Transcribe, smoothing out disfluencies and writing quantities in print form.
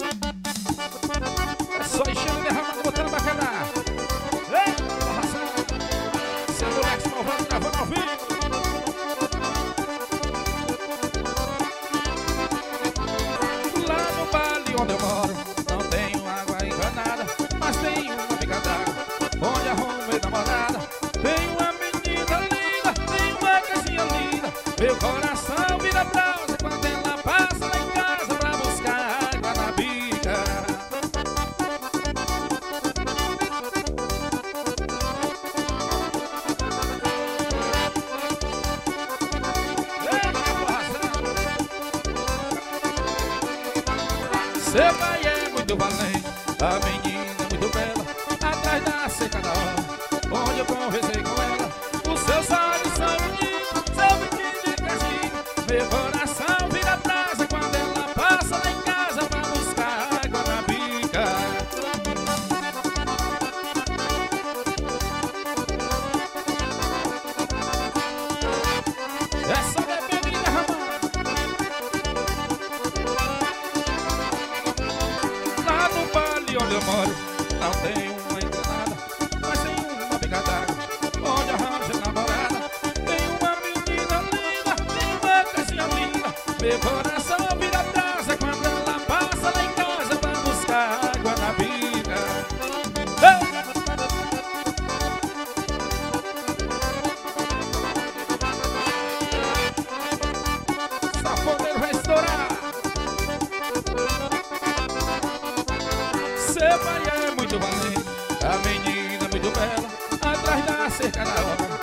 É só enchendo, derramando, botando pra quebrar. Ei, seu moleque malvado gravando ao vivo. Lá no vale onde eu moro, não tenho água encanada, mas tenho uma bica d'água, onde arrumo namorada. Tem uma menina linda, tem uma casinha linda. Meu coração vira brasa quando ela passa lá em casa pra buscar água na bica. Seu pai é muito valente, a menina é muito bela, atrás da seca da hora, onde eu conversei com ela. Os seus olhos são bonitos, são bonitos de casinha. Meu coração vira brasa quando ela passa lá em casa pra buscar água na bica. É só beber e derramar. Lá no vale onde eu moro, não tem uma encanada, mas tem uma bica d'água, onde arranja namorada. Tem uma menina linda, tem uma casinha linda. Meu coração vira brasa quando ela passa lá em casa pra buscar água na bica. Ei! Safoneiro vai estourar. Seu pai é muito valente, a menina é muito bela, atrás da cerca da hora,